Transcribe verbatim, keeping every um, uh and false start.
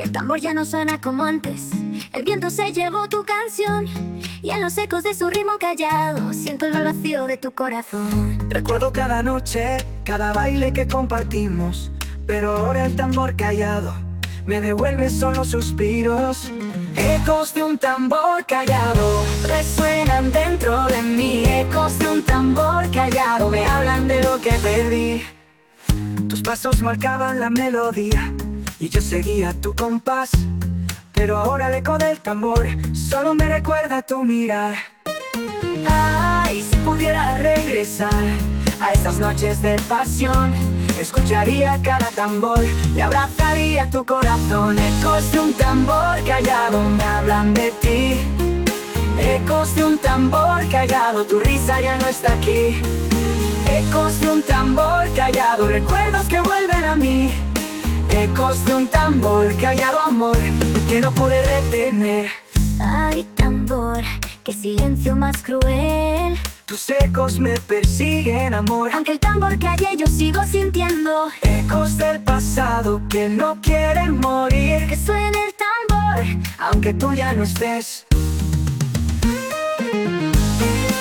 El tambor ya no suena como antes. El viento se llevó tu canción y en los ecos de su ritmo callado siento el vacío de tu corazón. Recuerdo cada noche, cada baile que compartimos, pero ahora el tambor callado me devuelve solo suspiros. Ecos de un tambor callado resuenan dentro de mí. Ecos de un tambor callado me hablan de lo que perdí. Tus pasos marcaban la melodía y yo seguía tu compás, pero ahora el eco del tambor solo me recuerda tu mirar. Ay, si pudiera regresar a estas noches de pasión, escucharía cada tambor y abrazaría tu corazón. Ecos de un tambor callado me hablan de ti. Ecos de un tambor callado, tu risa ya no está aquí. Ecos de un tambor callado, recuerdos que vuelven a mí. Ecos de un tambor callado, amor que no pude retener. Ay, tambor, qué silencio más cruel. Tus ecos me persiguen, amor. Aunque el tambor calle, yo sigo sintiendo Ecos del pasado que no quieren morir. que suena el tambor, Aunque tú ya no estés.